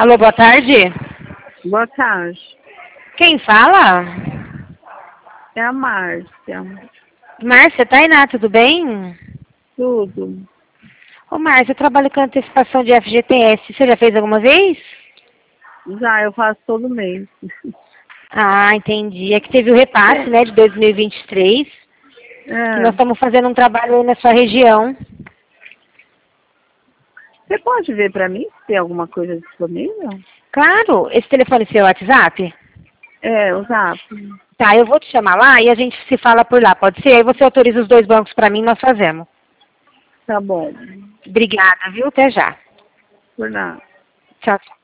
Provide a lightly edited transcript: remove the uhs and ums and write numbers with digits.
Alô, boa tarde. Boa tarde. Quem fala? É a Márcia. Márcia, Tainá, tudo bem? Tudo. Ô, Márcia, eu trabalho com antecipação de FGTS. Você já fez alguma vez? Já, eu faço todo mês. Ah, entendi. É que teve o repasse, né, de 2023, que nós É. estamos fazendo um trabalho aí na sua região. Você pode ver pra mim se tem alguma coisa disponível? Claro, esse telefone é seu WhatsApp? É, o Zap. Tá, eu vou te chamar lá e a gente se fala por lá, pode ser? Aí você autoriza os 2 bancos para mim, nós fazemos. Tá bom. Obrigada, viu? Até já. Por nada. Tchau, tchau.